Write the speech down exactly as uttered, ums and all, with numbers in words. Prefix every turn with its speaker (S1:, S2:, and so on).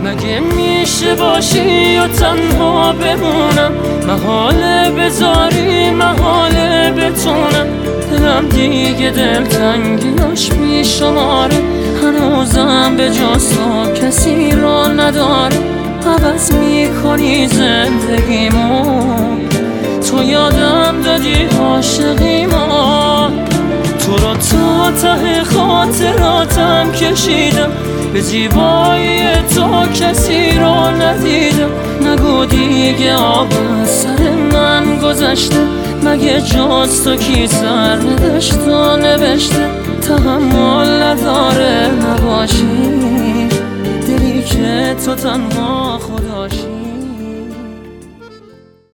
S1: مگه میشه باشی و تنها بمونم؟ محاله بذاری محاله بتونم، دلم دیگه دلتنگیاش بیشماره، هنوزم به جز تو کسی را نداره. عوض میکنی زندگیمو، تو یادم دادی عاشقیمو، تو رو تا ته خاطراتم کشیدم، به زیبایی تو کسی رو ندیدم. نگو دیگه آب از سر من گذشته، مگه جز تو کی سر نداشت و نوشته؟ تحمل نداره نباشی، دلی که تو تنها خداشی.